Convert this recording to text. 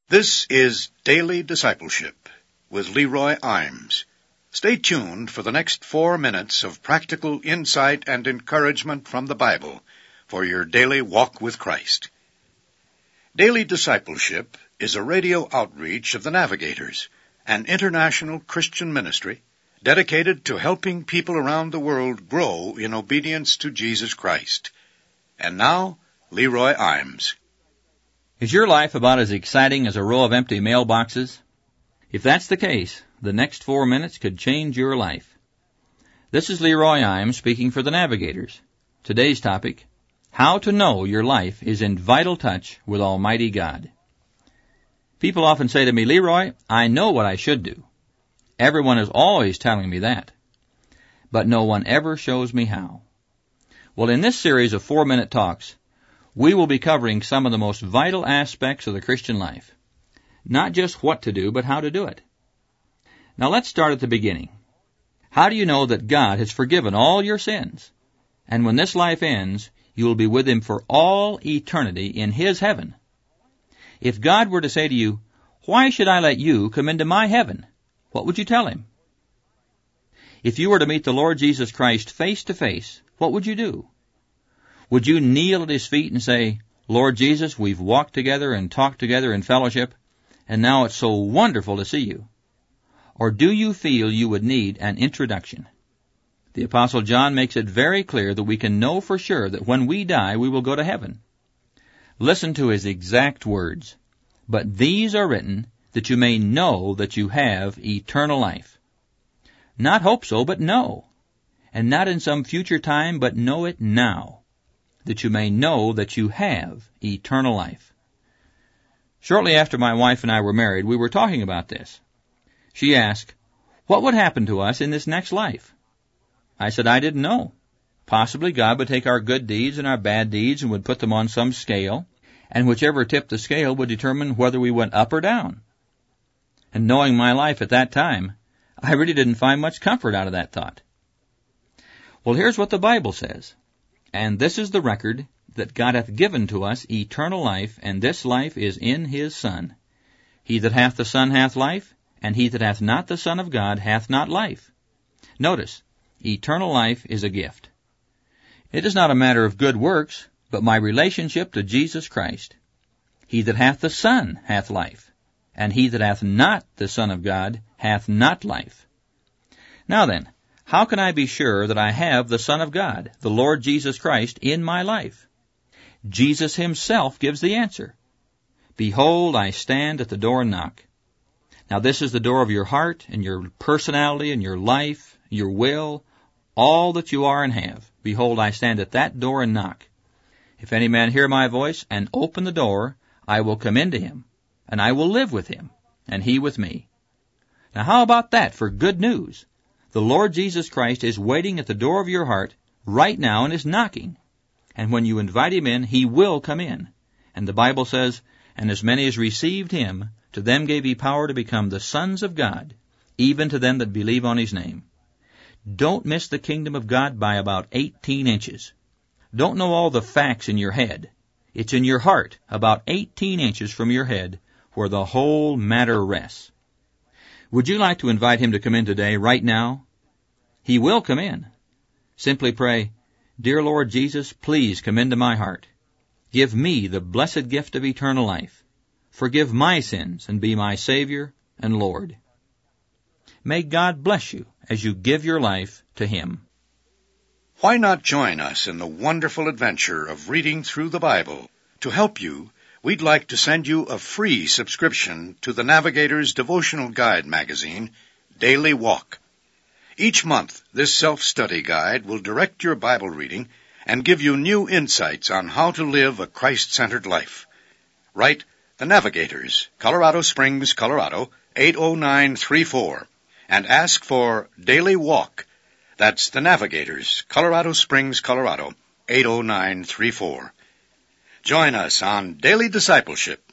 This is Daily Discipleship with Leroy Imes. Stay tuned for the next 4 minutes of practical insight and encouragement from the Bible for your daily walk with Christ. Daily Discipleship is a radio outreach of the Navigators, an international Christian ministry dedicated to helping people around the world grow in obedience to Jesus Christ. And now, Leroy Imes. Is your life about as exciting as a row of empty mailboxes? If that's the case, the next 4 minutes could change your life. This is Leroy Imes speaking for the Navigators. Today's topic, how to know your life is in vital touch with Almighty God. People often say to me, Leroy, I know what I should do. Everyone is always telling me that. But no one ever shows me how. Well, in this series of 4-minute talks, we will be covering some of the most vital aspects of the Christian life. Not just what to do, but how to do it. Now let's start at the beginning. How do you know that God has forgiven all your sins? And when this life ends, you will be with Him for all eternity in His heaven. If God were to say to you, why should I let you come into my heaven? What would you tell Him? If you were to meet the Lord Jesus Christ face to face, what would you do? Would you kneel at His feet and say, Lord Jesus, we've walked together and talked together in fellowship, and now it's so wonderful to see you? Or do you feel you would need an introduction? The Apostle John makes it very clear that we can know for sure that when we die, we will go to heaven. Listen to his exact words. But these are written that you may know that you have eternal life. Not hope so, but know. And not in some future time, but know it now, that you may know that you have eternal life. Shortly after my wife and I were married, we were talking about this. She asked, what would happen to us in this next life? I said, I didn't know. Possibly God would take our good deeds and our bad deeds and would put them on some scale, and whichever tipped the scale would determine whether we went up or down. And knowing my life at that time, I really didn't find much comfort out of that thought. Well, here's what the Bible says. And this is the record, that God hath given to us eternal life, and this life is in His Son. He that hath the Son hath life, and he that hath not the Son of God hath not life. Notice, eternal life is a gift. It is not a matter of good works, but my relationship to Jesus Christ. He that hath the Son hath life, and he that hath not the Son of God hath not life. Now then, how can I be sure that I have the Son of God, the Lord Jesus Christ, in my life? Jesus Himself gives the answer. Behold, I stand at the door and knock. Now this is the door of your heart and your personality and your life, your will, all that you are and have. Behold, I stand at that door and knock. If any man hear my voice and open the door, I will come into him, and I will live with him, and he with me. Now how about that for good news? The Lord Jesus Christ is waiting at the door of your heart right now and is knocking. And when you invite Him in, He will come in. And the Bible says, and as many as received Him, to them gave He power to become the sons of God, even to them that believe on His name. Don't miss the kingdom of God by about 18 inches. Don't know all the facts in your head. It's in your heart, about 18 inches from your head, where the whole matter rests. Would you like to invite Him to come in today, right now? He will come in. Simply pray, Dear Lord Jesus, please come into my heart. Give me the blessed gift of eternal life. Forgive my sins and be my Savior and Lord. May God bless you as you give your life to Him. Why not join us in the wonderful adventure of reading through the Bible? To help you, we'd like to send you a free subscription to the Navigator's devotional guide magazine, Daily Walk. Each month, this self-study guide will direct your Bible reading and give you new insights on how to live a Christ-centered life. Write The Navigators, Colorado Springs, Colorado, 80934, and ask for Daily Walk. That's The Navigators, Colorado Springs, Colorado, 80934. Join us on Daily Discipleship